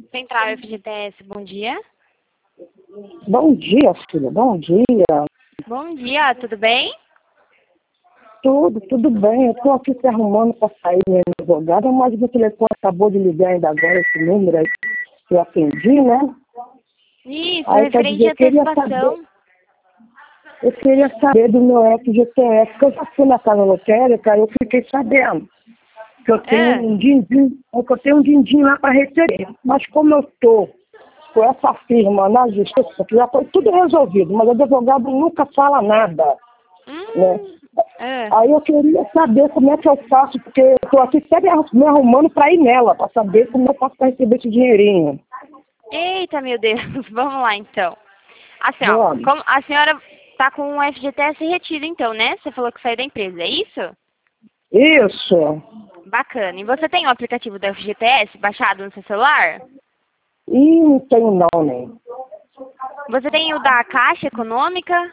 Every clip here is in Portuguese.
Central FGTS, bom dia. Bom dia, filha, bom dia. Bom dia, tudo bem? Tudo bem. Eu estou aqui se arrumando para sair minha advogada, mas meu telefone acabou de ligar ainda agora, esse número aí que eu atendi, né? Isso, Aí quer referente dizer, à antecipação. eu queria saber do meu FGTS, porque eu já fui na casa lotérica e eu fiquei sabendo que eu tenho um din-din lá para receber. Mas como eu estou com essa firma na justiça, que já foi tudo resolvido, mas o advogado nunca fala nada, né? Aí eu queria saber como é que eu faço, porque eu estou aqui sempre me arrumando para ir nela, para saber como eu faço para receber esse dinheirinho. Eita, meu Deus, vamos lá então. Assim, ó, Vamos. como a senhora tá com o FGTS retido então, né? Você falou que saiu da empresa, é isso? Isso. Bacana. E você tem o aplicativo da FGTS baixado no seu celular? E não tenho não, né? Você tem o da Caixa Econômica?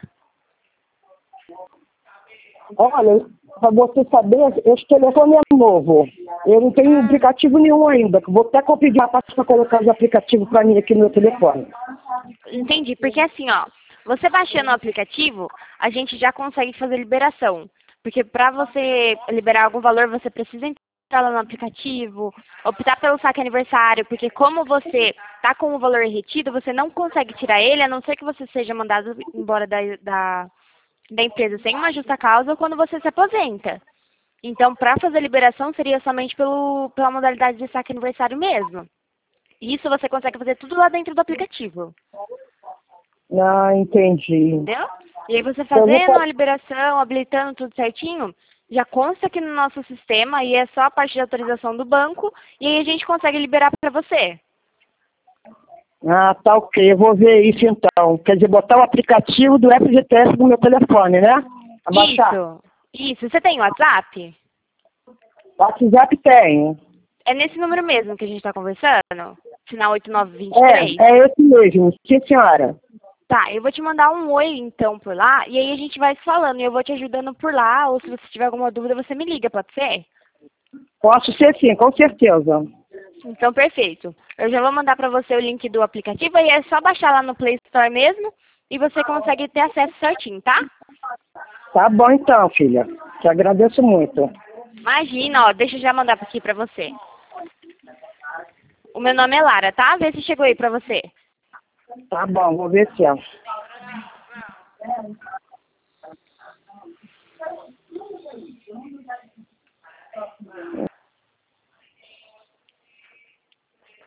Olha, para você saber, esse telefone é novo. Eu não tenho aplicativo nenhum ainda. Vou até pedir a parte para colocar os aplicativos para mim aqui no meu telefone. Entendi, porque assim, ó, você baixando o aplicativo, a gente já consegue fazer liberação. Porque para você liberar algum valor, você precisa entrar lá no aplicativo, optar pelo saque aniversário, porque como você tá com o valor retido, você não consegue tirar ele, a não ser que você seja mandado embora da empresa sem uma justa causa ou quando você se aposenta. Então, para fazer liberação, seria somente pela modalidade de saque aniversário mesmo. Isso você consegue fazer tudo lá dentro do aplicativo. Ah, entendi. Entendeu? E aí você Eu não fazendo a posso... liberação, habilitando tudo certinho, já consta aqui no nosso sistema e é só a parte de autorização do banco e aí a gente consegue liberar para você. Ah, tá ok. Eu vou ver isso então. Quer dizer, botar o aplicativo do FGTS no meu telefone, né? Abaixar. Isso. Você tem WhatsApp? WhatsApp tenho. É nesse número mesmo que a gente está conversando? Final 8923? É esse mesmo. Sim, senhora. Tá, eu vou te mandar um oi então por lá e aí a gente vai se falando e eu vou te ajudando por lá ou se você tiver alguma dúvida você me liga, pode ser? Posso ser sim, com certeza. Então, perfeito. Eu já vou mandar para você o link do aplicativo e é só baixar lá no Play Store mesmo e você consegue ter acesso certinho, tá? Tá bom então, filha. Te agradeço muito. Imagina, ó, deixa eu já mandar aqui para você. O meu nome é Lara, tá? Vê se chegou aí para você. Tá bom, vou ver se é.